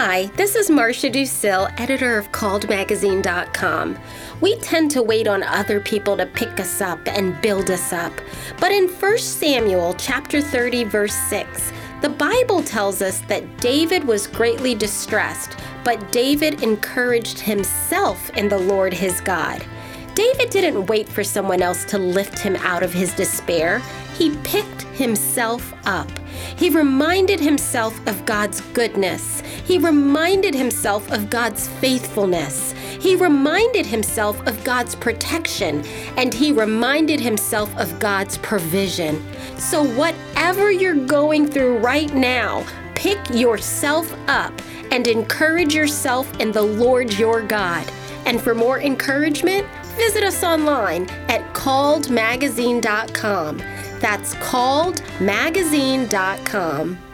Hi, this is Marcia Ducil, editor of CalledMagazine.com. We tend to wait on other people to pick us up and build us up. But in 1 Samuel chapter 30, verse 6, the Bible tells us that David was greatly distressed, but David encouraged himself in the Lord his God. David didn't wait for someone else to lift him out of his despair. He picked himself up. He reminded himself of God's goodness. He reminded himself of God's faithfulness. He reminded himself of God's protection, and he reminded himself of God's provision. So whatever you're going through right now, pick yourself up and encourage yourself in the Lord your God. And for more encouragement, visit us online at CalledMagazine.com. That's CalledMagazine.com.